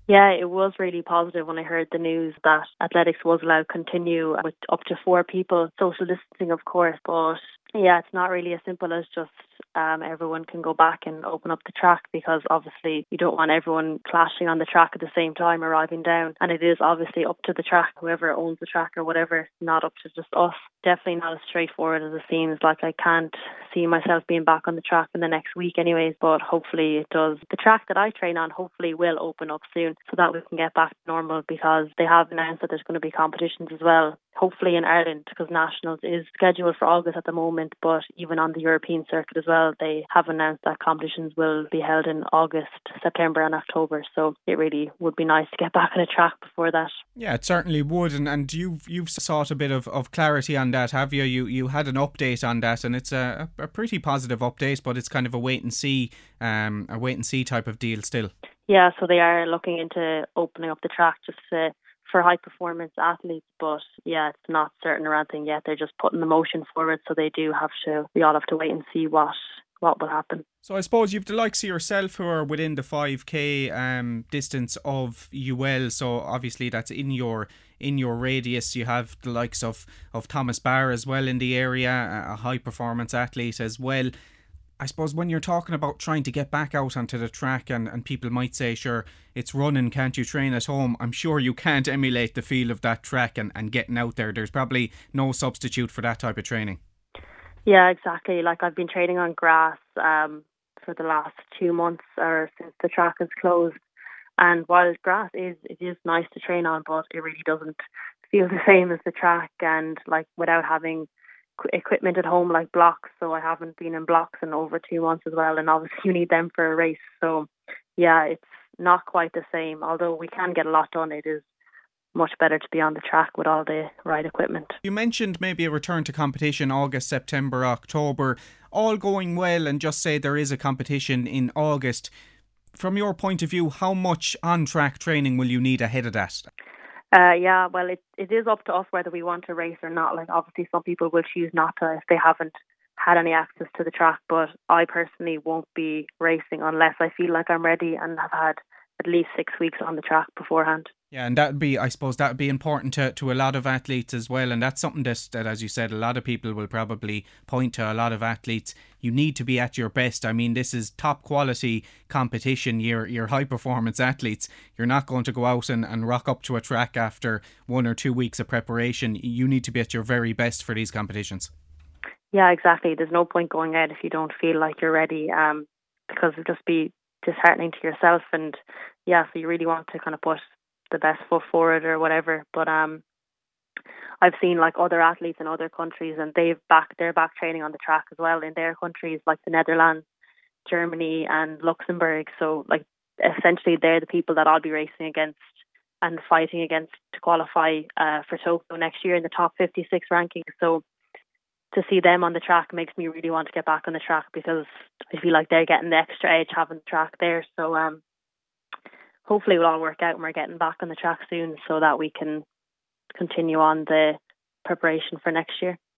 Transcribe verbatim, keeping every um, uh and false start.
Yeah, it was really positive when I heard the news that athletics was allowed to continue with up to four people, social distancing, of course. But yeah, it's not really as simple as just um, everyone can go back and open up the track, because obviously you don't want everyone clashing on the track at the same time arriving down. And it is obviously up to the track, whoever owns the track or whatever, not up to just us. Definitely not as straightforward as it seems. Like, I can't see myself being back on the track in the next week anyways, but hopefully it does. The track that I train on hopefully will open up soon so that we can get back to normal, because they have announced that there's going to be competitions as well, hopefully in Ireland, because Nationals is scheduled for August at the moment, but even on the European circuit as well, they have announced that competitions will be held in August, September and October. So it really would be nice to get back on a track before that. Yeah, it certainly would, and, and you've you've sought a bit of, of clarity on that, have you? You you had an update on that, and it's a, a pretty positive update, but it's kind of a wait and see, um, a wait and see type of deal still. Yeah, so they are looking into opening up the track just to, for high performance athletes, but yeah, it's not certain or anything yet. They're just putting the motion forward, so they do have to. We all have to wait and see what what will happen. So I suppose you've the likes of yourself who are within the five K um, distance of U L. So obviously that's in your in your radius. You have the likes of, of Thomas Barr as well in the area, a high performance athlete as well. I suppose when you're talking about trying to get back out onto the track, and, and people might say, sure, it's running, can't you train at home? I'm sure you can't emulate the feel of that track and, and getting out there. There's probably no substitute for that type of training. Yeah, exactly. Like, I've been training on grass um, for the last two months or since the track is closed. And while grass is, it is nice to train on, but it really doesn't feel the same as the track. And like, without having qu- equipment at home like blocks, so I haven't been in blocks in over two months as well. And obviously you need them for a race. So yeah, it's not quite the same. Although we can get a lot done, it is much better to be on the track with all the right equipment. You mentioned maybe a return to competition August, September, October. All going well, and just say there is a competition in August. From your point of view, how much on-track training will you need ahead of that? Uh, yeah, well, it it is up to us whether we want to race or not. Like, obviously, some people will choose not to if they haven't had any access to the track. But I personally won't be racing unless I feel like I'm ready and have had at least six weeks on the track beforehand. Yeah, and that'd be, I suppose, that'd be important to, to a lot of athletes as well. And that's something that, that, as you said, a lot of people will probably point to. A lot of athletes, you need to be at your best. I mean, this is top quality competition. You're, you're high performance athletes. You're not going to go out and, and rock up to a track after one or two weeks of preparation. You need to be at your very best for these competitions. Yeah, exactly. There's no point going out if you don't feel like you're ready, um, because it'll just be disheartening to yourself. And yeah, so you really want to kind of put the best foot forward or whatever. But um, I've seen like other athletes in other countries, and they've back they're back training on the track as well in their countries, like the Netherlands, Germany, and Luxembourg. So like, essentially, they're the people that I'll be racing against and fighting against to qualify uh, for Tokyo next year in the top fifty-six ranking. So to see them on the track makes me really want to get back on the track, because I feel like they're getting the extra edge having the track there. So um, hopefully it'll all work out and we're getting back on the track soon so that we can continue on the preparation for next year.